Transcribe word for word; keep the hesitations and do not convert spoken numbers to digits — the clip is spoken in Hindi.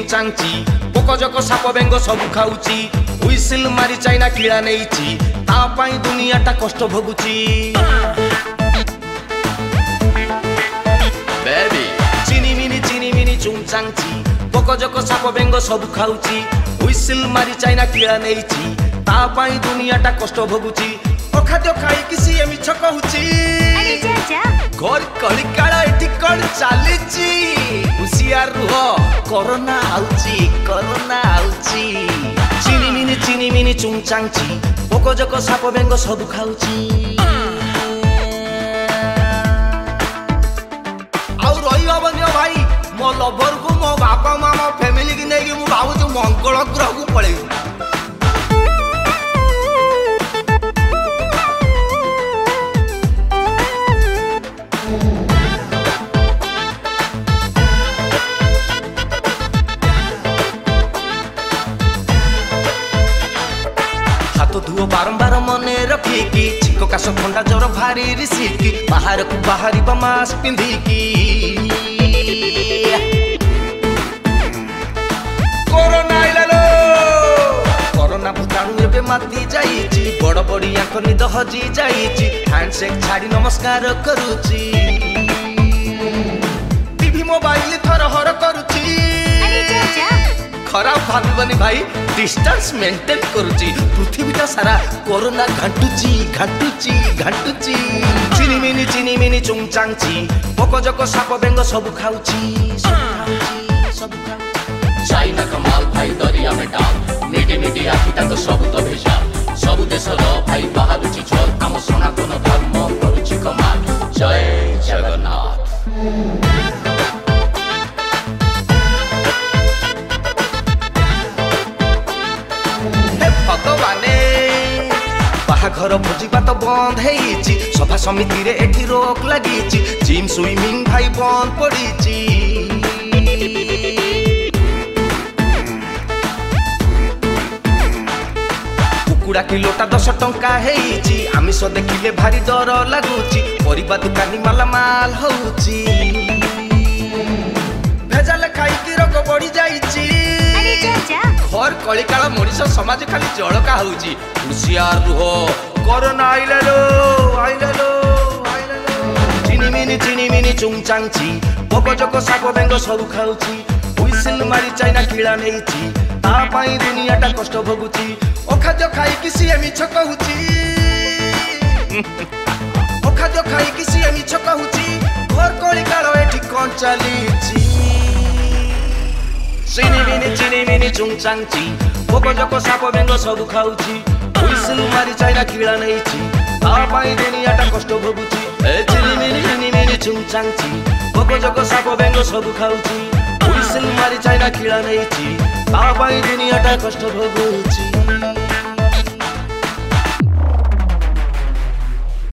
चुंचांची पोक जक साप बेंग सब खाऊची हुइसिल मारी चाइना किला नेइची ता पाई दुनियाटा कष्ट भोगुची बेबी चिनी मिनी चिनी मिनी चुंचांची पोक जक साप बेंग सब खाऊची हुइसिल मारी चाइना किला नेइची ता पाई दुनियाटा कष्ट भोगुची ओ खाद्य खाई किसी एमी छक होची अरे जा जा घर कलिकाला एठी कोन चालीची हुसियार रुह कोरोना आउची कोरोना आउची चिनी मिनी चिनी मिनी चुंचांची पोक जक साप बेंग सब खाऊची आउ रही हबनी भाई मो लवर को मो बापा मामा फैमिली की नेकी मु भाबु मंगल ग्रह को पळेई हाथ धुओ बारंबार मने रखिकी छिको काश ठंडा जर भारी रिसिकी बाहर को बाहरी मास्क पिंधिकी कोरोना आइलालो कोरोना भूताणु एबे माती जाईची बड़ बड़ी आंख निद हजी जाईची हैंडशेक छाड़ी नमस्कार करूची टीवी मोबाइल थर हर करूची अरे जा जा खराब भाबनी भाई डिस्टेंस मेंटेन करूची पृथ्वीटा सारा कोरोना घाटुची घाटुची घाटुची चिनी मिनी चिनी मिनी चुंचांची पोक जक साप बेंग सब खाऊची सब खाऊची सब खाऊची चाइना का माल भाई दरिया में डाल मीठी मीठी आखिटा तो सब तो भेजा सब देश रो भाई बाहरुची चल आम सनातन धर्म करूची कमाल जय जगन्नाथ बाहाघर भोजिबा तो बंद हेइची सभा समिति रे एठी रोक लागिची जिम स्विमिंग भाई बंद पड़ीची कुकुड़ा किलोटा दस टंका हेइची आमिष देखिले भारी डर लागुची परिबा दुकानी माला माल होउची भेजाले खाई की रोग बढ़ी जाईची अरे जा जा घर कलिकाला मनीष समाज खाली जड़का होउची हुसियार रुह कोरोना आइलालो आइलालो आइलालो चिनी मिनी चिनी मिनी चुंचांची पोक जक साप बेंग सब खाऊची हुइसिल मारी चाइना किला नेइची ता पाई दुनियाटा कष्ट भोगुची ओ खाद्य खाई किसी एमी छक होउची ओ खाद्य खाई किसी एमी छक होउची घर कलिकाला एठी कोन चालीची चिनी मिनी चिनी मिनी चुंचांची पोक जक साप बेंग सब खाऊची हुइसिल मारी चाइना किला नेइची ता पाई दुनियाटा कष्ट भोगुची ए चिनी मिनी चिनी मिनी चुंचांची पोक जक साप बेंग सब खाऊची हुइसिल मारी चाइना किला नेइची ता पाई दुनियाटा कष्ट भोगुची।